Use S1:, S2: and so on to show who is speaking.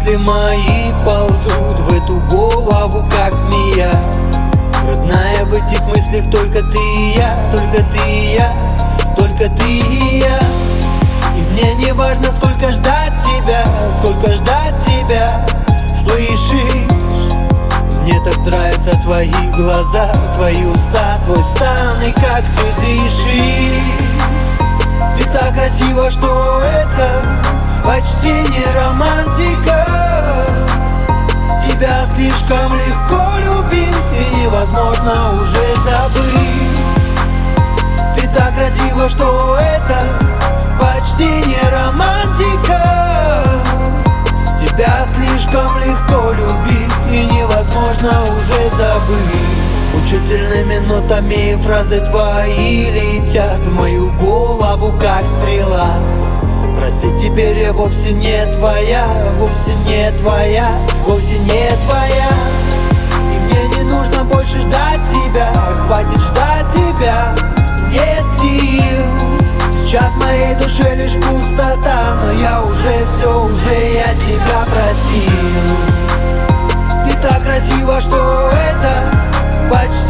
S1: мысли мои ползут в эту голову, как змея. Родная, в этих мыслях только ты и я, только ты и я, только ты и я. И мне не важно, сколько ждать тебя, сколько ждать тебя. Слышишь? Мне так нравятся твои глаза, твои уста, твой стан и как ты дышишь. Ты так красива, что это почти не романтика. Тебя слишком легко любить и невозможно уже забыть. Ты так красива, что это почти не романтика. Тебя слишком легко любить и невозможно уже забыть. Мучительными нотами фразы твои летят в мою голову, как стрела. Просить теперь я вовсе не твоя, вовсе не твоя, вовсе не твоя. И мне не нужно больше ждать тебя, хватит ждать тебя, нет сил. Сейчас в моей душе лишь пустота, но я уже все, уже я тебя простил. Ты так красива, что это почти